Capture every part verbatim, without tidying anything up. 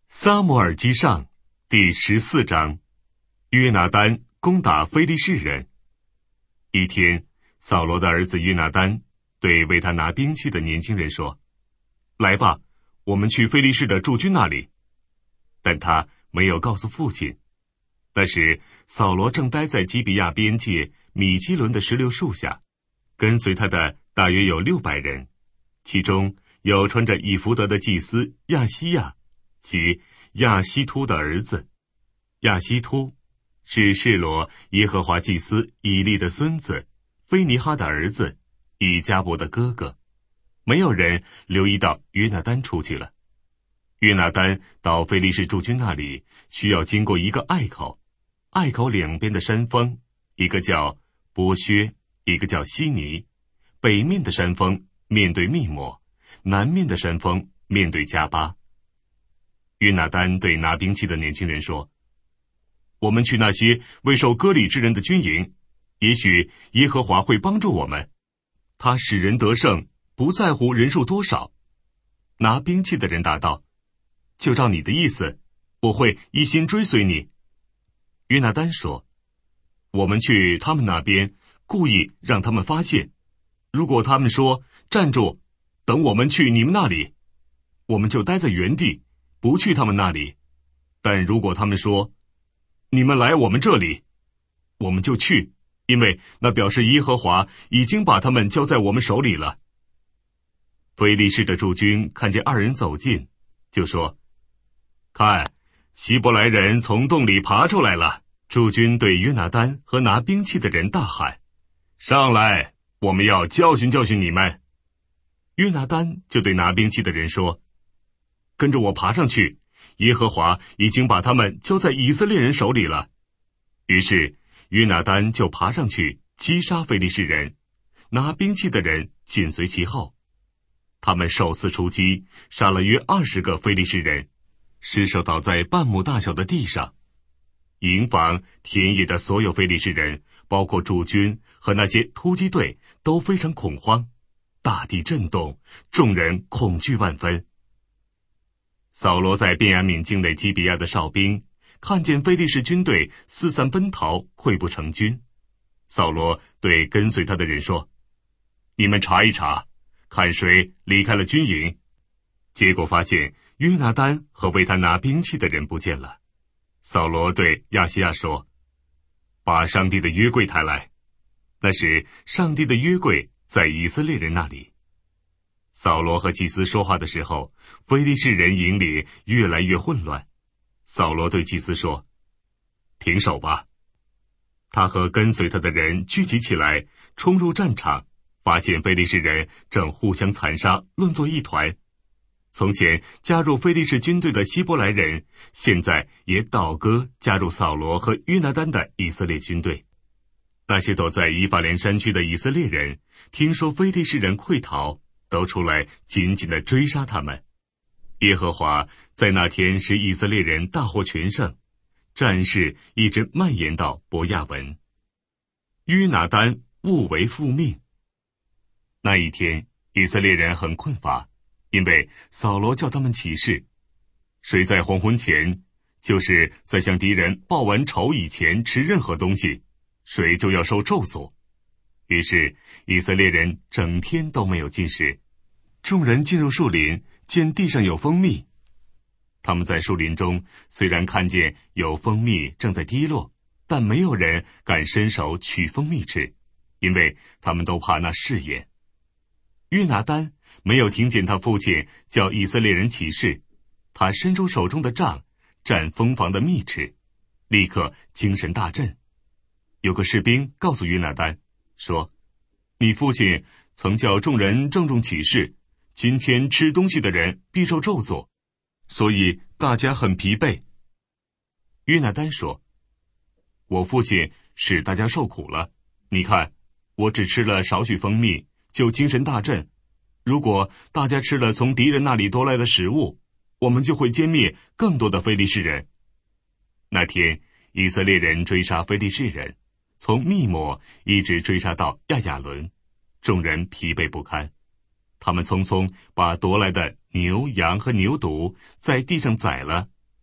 撒母耳记上第十四章，约拿单攻打非利士人。一天，扫罗的儿子约拿单对为他拿兵器的年轻人说：来吧，我们去非利士的驻军那里。但他没有告诉父亲。那时扫罗正待在基比亚边界米基伦的石榴树下，跟随他的大约有六百人，其中有穿着以弗得的祭司亚西亚即亚希突的儿子。亚希突是示罗耶和华祭司以利的孙子，菲尼哈的儿子，以迦伯的哥哥。没有人留意到约拿单出去了。约拿单到非利士驻军那里，需要经过一个隘口，隘口两边的山峰，一个叫波薛，一个叫西尼。北面的山峰面对密抹，南面的山峰面对加巴。约拿单对拿兵器的年轻人说：我们去那些未受割礼之人的军营，也许耶和华会帮助我们。他使人得胜，不在乎人数多少。拿兵器的人答道：就照你的意思，我会一心追随你。约拿单说：我们去他们那边，故意让他们发现，如果他们说站住，等我们去你们那里，我们就待在原地，不去他们那里。但如果他们说你们来我们这里，我们就去，因为那表示耶和华已经把他们交在我们手里了。非利士的驻军看见二人走近，就说：看，希伯来人从洞里爬出来了。驻军对约拿单和拿兵器的人大喊：上来，我们要教训教训你们。约拿单就对拿兵器的人说：跟着我爬上去，耶和华已经把他们交在以色列人手里了。于是约拿单就爬上去击杀非利士人，拿兵器的人紧随其后。他们首次出击，杀了约二十个非利士人，尸首倒在半亩大小的地上。营房、田野的所有非利士人，包括驻军和那些突击队，都非常恐慌，大地震动，众人恐惧万分。扫罗在便雅悯境内基比亚的哨兵看见非利士军队四散奔逃，溃不成军。扫罗对跟随他的人说：你们查一查，看谁离开了军营。结果发现约拿单和为他拿兵器的人不见了。扫罗对亚西亚说：把上帝的约柜抬来。那时上帝的约柜在以色列人那里。扫罗和祭司说话的时候，非利士人营里越来越混乱。扫罗对祭司说：停手吧。他和跟随他的人聚集起来，冲入战场，发现非利士人正互相残杀，乱作一团。从前加入非利士军队的希伯来人，现在也倒戈加入扫罗和约拿单的以色列军队。那些躲在以法莲山区的以色列人，听说非利士人溃逃，都出来紧紧地追杀他们。耶和华在那天使以色列人大获全胜，战事一直蔓延到伯亚文。约拿单误为复命。那一天以色列人很困乏，因为扫罗叫他们起誓，谁在黄昏前，就是在向敌人报完仇以前吃任何东西，谁就要受咒诅。于是以色列人整天都没有进食。众人进入树林，见地上有蜂蜜。他们在树林中虽然看见有蜂蜜正在滴落，但没有人敢伸手取蜂蜜吃，因为他们都怕那试验。约拿单没有听见他父亲叫以色列人起誓，他伸出手中的杖蘸蜂房的蜜吃，立刻精神大振。有个士兵告诉约拿单说：你父亲曾叫众人郑重起誓，今天吃东西的人必受咒诅，所以大家很疲惫。约拿单说：我父亲使大家受苦了，你看我只吃了少许蜂蜜就精神大振，如果大家吃了从敌人那里夺来的食物，我们就会歼灭更多的非利士人。那天以色列人追杀非利士人，从密抹一直追杀到亚亚伦，众人疲惫不堪。他们匆匆把夺来的牛羊和牛犊在地上宰了，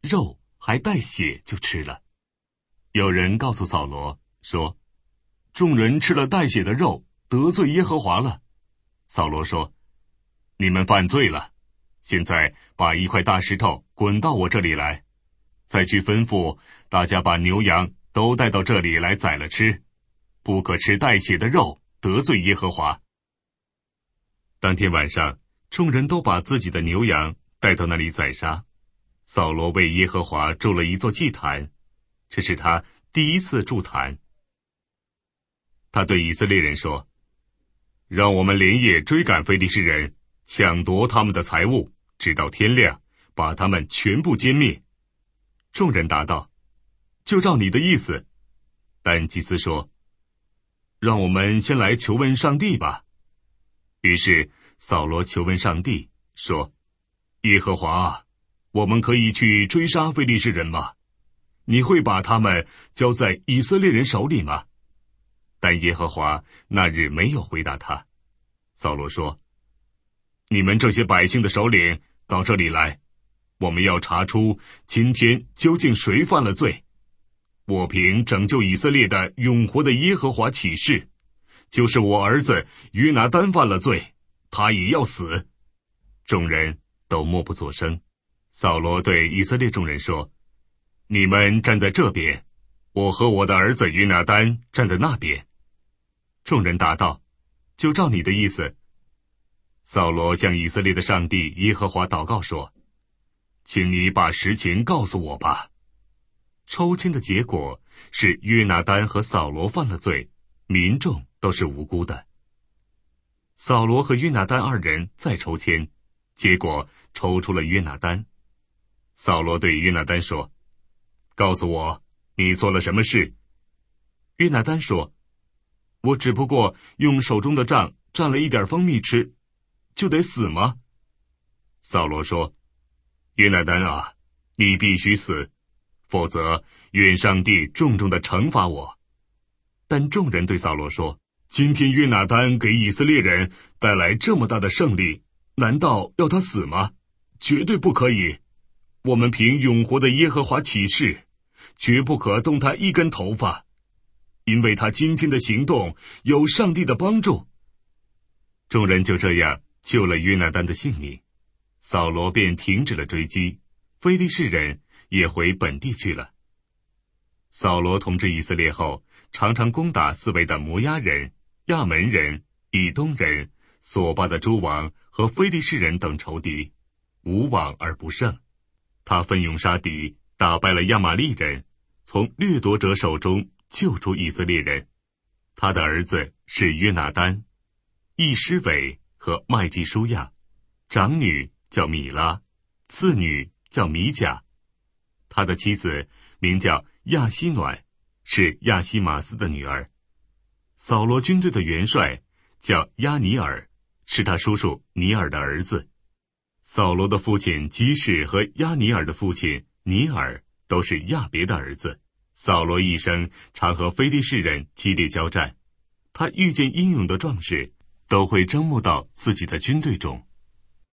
肉还带血就吃了。有人告诉扫罗说，众人吃了带血的肉，得罪耶和华了。扫罗说，你们犯罪了，现在把一块大石头滚到我这里来，再去吩咐大家把牛羊都带到这里来宰了吃，不可吃带血的肉，得罪耶和华。当天晚上，众人都把自己的牛羊带到那里宰杀。扫罗为耶和华筑了一座祭坛，这是他第一次筑坛。他对以色列人说，让我们连夜追赶非利士人，抢夺他们的财物，直到天亮，把他们全部歼灭。众人答道，就照你的意思。但祭司说，让我们先来求问上帝吧。于是扫罗求问上帝，说，耶和华啊，我们可以去追杀非利士人吗？你会把他们交在以色列人手里吗？但耶和华那日没有回答他。扫罗说，你们这些百姓的首领到这里来，我们要查出今天究竟谁犯了罪。我凭拯救以色列的永活的耶和华起誓，就是我儿子约拿单犯了罪，他也要死。众人都默不作声。扫罗对以色列众人说，你们站在这边，我和我的儿子约拿单站在那边。众人答道，就照你的意思。扫罗向以色列的上帝耶和华祷告说，请你把实情告诉我吧。抽签的结果是约拿单和扫罗犯了罪，民众都是无辜的。扫罗和约拿单二人再抽签，结果抽出了约拿单。扫罗对约拿单说，告诉我，你做了什么事？约拿单说，我只不过用手中的杖蘸了一点蜂蜜吃，就得死吗？扫罗说，约拿单啊，你必须死，否则愿上帝重重地惩罚我。但众人对扫罗说，今天约拿单给以色列人带来这么大的胜利，难道要他死吗？绝对不可以。我们凭永活的耶和华起誓，绝不可动他一根头发，因为他今天的行动有上帝的帮助。众人就这样救了约拿单的性命，扫罗便停止了追击，非利士人也回本地去了。扫罗统治以色列后，常常攻打四围的摩押人、亚门人、以东人、索巴的诸王和非利士人等仇敌，无往而不胜。他奋勇杀敌，打败了亚玛利人，从掠夺者手中救出以色列人。他的儿子是约拿单、易施伟和麦基舒亚，长女叫米拉，次女叫米甲。他的妻子名叫亚希暖，是亚希马斯的女儿。扫罗军队的元帅叫亚尼尔，是他叔叔尼尔的儿子。扫罗的父亲基士和亚尼尔的父亲尼尔都是亚别的儿子。扫罗一生常和非利士人激烈交战，他遇见英勇的壮士，都会征募到自己的军队中。